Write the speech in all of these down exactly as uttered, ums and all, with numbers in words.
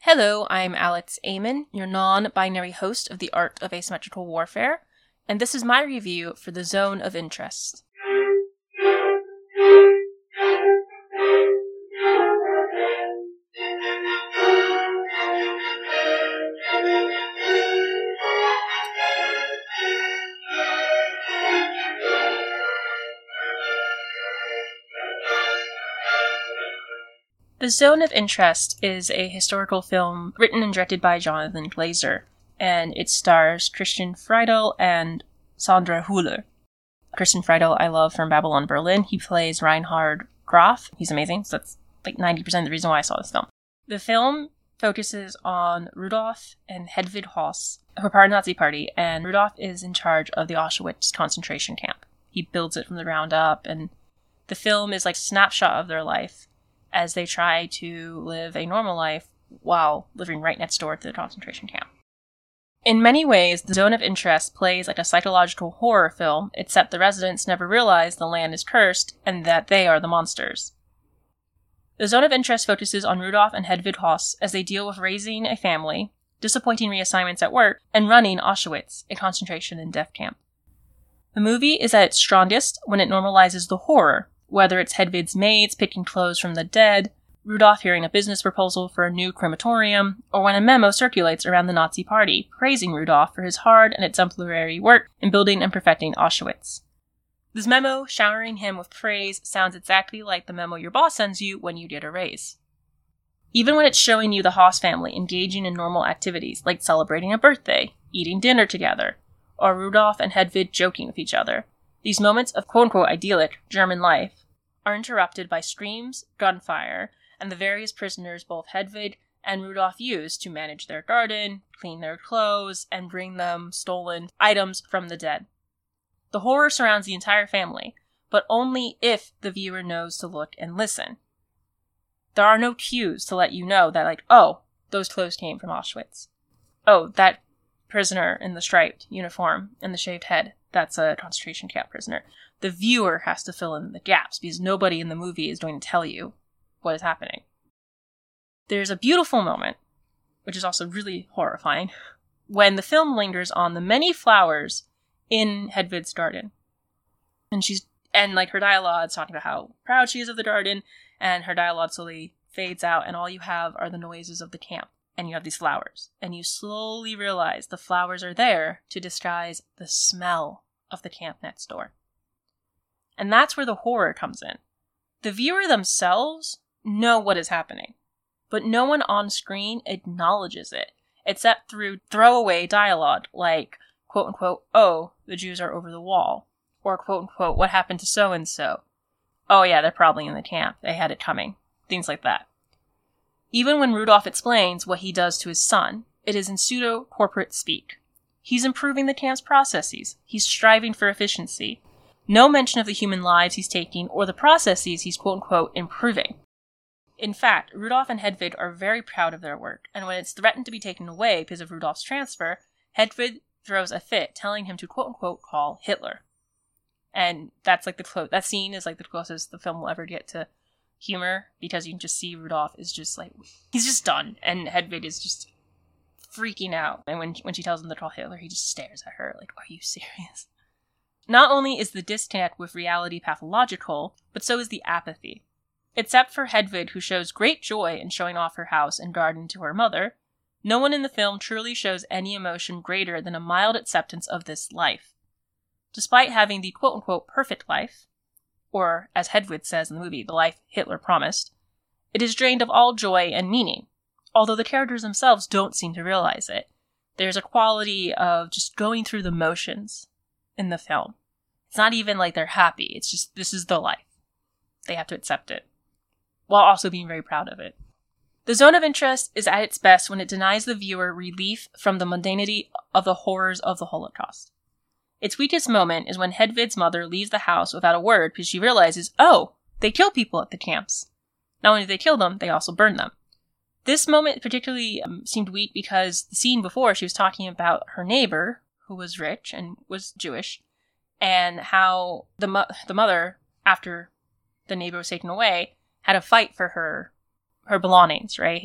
Hello, I'm Alex Amon, your non-binary host of The Art of Asymmetrical Warfare, and this is my review for The Zone of Interest. The Zone of Interest is a historical film written and directed by Jonathan Glazer, and it stars Christian Friedel and Sandra Hüller. Christian Friedel I love from Babylon Berlin. He plays Reinhard Graf. He's amazing, so that's like ninety percent of the reason why I saw this film. The film focuses on Rudolf and Hedwig Höss, who are part of the Nazi Party, and Rudolf is in charge of the Auschwitz concentration camp. He builds it from the ground up, and the film is like a snapshot of their life as they try to live a normal life while living right next door to the concentration camp. In many ways, The Zone of Interest plays like a psychological horror film, except the residents never realize the land is cursed and that they are the monsters. The Zone of Interest focuses on Rudolf and Hedwig Höss as they deal with raising a family, disappointing reassignments at work, and running Auschwitz, a concentration and death camp. The movie is at its strongest when it normalizes the horror, whether it's Hedwig's maids picking clothes from the dead, Rudolf hearing a business proposal for a new crematorium, or when a memo circulates around the Nazi Party praising Rudolf for his hard and exemplary work in building and perfecting Auschwitz. This memo showering him with praise sounds exactly like the memo your boss sends you when you get a raise. Even when it's showing you the Höss family engaging in normal activities like celebrating a birthday, eating dinner together, or Rudolf and Hedwig joking with each other, these moments of quote-unquote idyllic German life are interrupted by screams, gunfire, and the various prisoners both Hedwig and Rudolf use to manage their garden, clean their clothes, and bring them stolen items from the dead. The horror surrounds the entire family, but only if the viewer knows to look and listen. There are no cues to let you know that, like, oh, those clothes came from Auschwitz. Oh, that prisoner in the striped uniform and the shaved head, that's a concentration camp prisoner. The viewer has to fill in the gaps because nobody in the movie is going to tell you what is happening. There's a beautiful moment, which is also really horrifying, when the film lingers on the many flowers in Hedwig's garden. And she's, and like her dialogue is talking about how proud she is of the garden, and her dialogue slowly fades out, and all you have are the noises of the camp. And you have these flowers, and you slowly realize the flowers are there to disguise the smell of the camp next door. And that's where the horror comes in. The viewer themselves know what is happening, but no one on screen acknowledges it, except through throwaway dialogue like, quote-unquote, oh, the Jews are over the wall, or quote-unquote, what happened to so-and-so? Oh yeah, they're probably in the camp, they had it coming, things like that. Even when Rudolf explains what he does to his son, it is in pseudo-corporate speak. He's improving the camp's processes. He's striving for efficiency. No mention of the human lives he's taking or the processes he's quote-unquote improving. In fact, Rudolf and Hedwig are very proud of their work, and when it's threatened to be taken away because of Rudolf's transfer, Hedwig throws a fit, telling him to quote-unquote call Hitler. And that's like the clo- that scene is like the closest the film will ever get to humor, because you can just see Rudolf is just like, he's just done, and Hedwig is just freaking out. And when when she tells him to call Hitler, he just stares at her like, are you serious? Not only is the disconnect with reality pathological, but so is the apathy. Except for Hedwig, who shows great joy in showing off her house and garden to her mother, no one in the film truly shows any emotion greater than a mild acceptance of this life. Despite having the quote-unquote perfect life, or, as Hedwig says in the movie, the life Hitler promised, it is drained of all joy and meaning, although the characters themselves don't seem to realize it. There's a quality of just going through the motions in the film. It's not even like they're happy, it's just, this is the life. They have to accept it, while also being very proud of it. The Zone of Interest is at its best when it denies the viewer relief from the mundanity of the horrors of the Holocaust. Its weakest moment is when Hedwig's mother leaves the house without a word because she realizes, oh, they kill people at the camps. Not only do they kill them, they also burn them. This moment particularly um, seemed weak because the scene before she was talking about her neighbor, who was rich and was Jewish, and how the mo- the mother, after the neighbor was taken away, had a fight for her her belongings, right?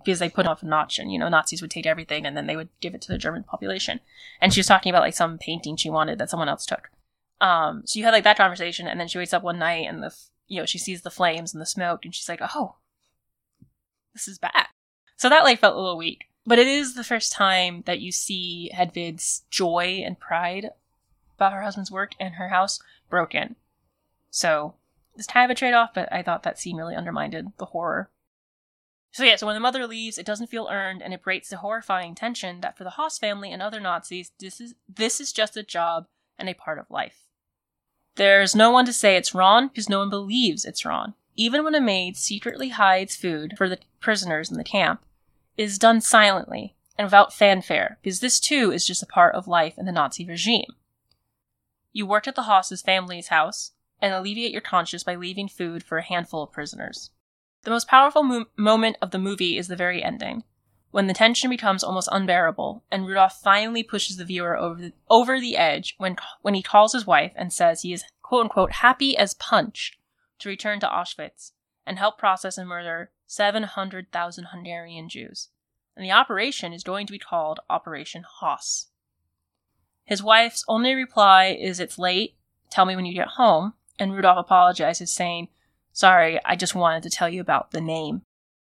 because they put off an auction. You know, Nazis would take everything and then they would give it to the German population. And she was talking about like some painting she wanted that someone else took. Um, so you had like that conversation, and then she wakes up one night and the, you know, she sees the flames and the smoke, and she's like, oh, this is bad. So that like felt a little weak. But it is the first time that you see Hedwig's joy and pride about her husband's work and her house broken. So it's kind of a trade-off, but I thought that scene really undermined the horror. So yeah, so when the mother leaves, it doesn't feel earned, and it breaks the horrifying tension that for the Haas family and other Nazis, this is this is just a job and a part of life. There's no one to say it's wrong, because no one believes it's wrong. Even when a maid secretly hides food for the prisoners in the camp, it is done silently and without fanfare, because this too is just a part of life in the Nazi regime. You worked at the Haas's family's house, and alleviate your conscience by leaving food for a handful of prisoners. The most powerful mo- moment of the movie is the very ending, when the tension becomes almost unbearable, and Rudolph finally pushes the viewer over the, over the edge when, when he calls his wife and says he is quote-unquote happy as punch to return to Auschwitz and help process and murder seven hundred thousand Hungarian Jews. And the operation is going to be called Operation Haas. His wife's only reply is, "It's late, tell me when you get home," and Rudolph apologizes, saying, "Sorry, I just wanted to tell you about the name."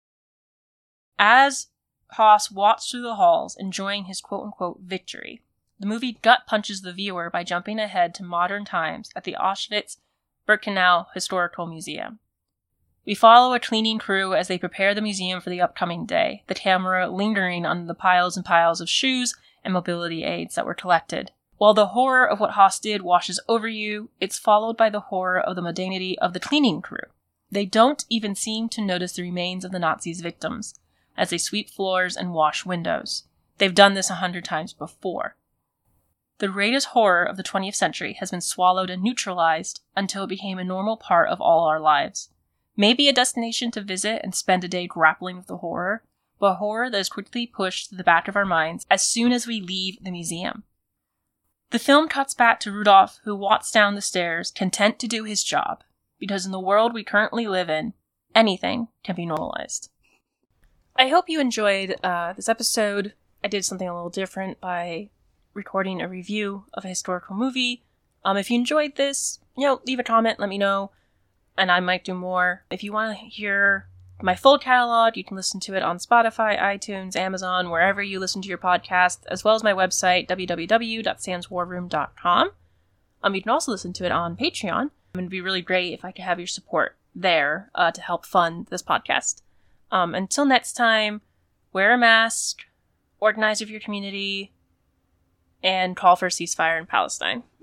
As Haas walks through the halls, enjoying his quote-unquote victory, the movie gut punches the viewer by jumping ahead to modern times at the Auschwitz-Birkenau Historical Museum. We follow a cleaning crew as they prepare the museum for the upcoming day, the camera lingering on the piles and piles of shoes and mobility aids that were collected. While the horror of what Haas did washes over you, it's followed by the horror of the mundanity of the cleaning crew. They don't even seem to notice the remains of the Nazis' victims, as they sweep floors and wash windows. They've done this a hundred times before. The greatest horror of the twentieth century has been swallowed and neutralized until it became a normal part of all our lives. Maybe a destination to visit and spend a day grappling with the horror, but horror that is quickly pushed to the back of our minds as soon as we leave the museum. The film cuts back to Rudolph, who walks down the stairs, content to do his job, because in the world we currently live in, anything can be normalized. I hope you enjoyed uh, this episode. I did something a little different by recording a review of a historical movie. Um, if you enjoyed this, you know, leave a comment, let me know, and I might do more. If you want to hear my full catalog, you can listen to it on Spotify, iTunes, Amazon, wherever you listen to your podcast, as well as my website, w w w dot sans war room dot com. Um, you can also listen to it on Patreon. It would be really great if I could have your support there uh, to help fund this podcast. Um, until next time, wear a mask, organize with your community, and call for a ceasefire in Palestine.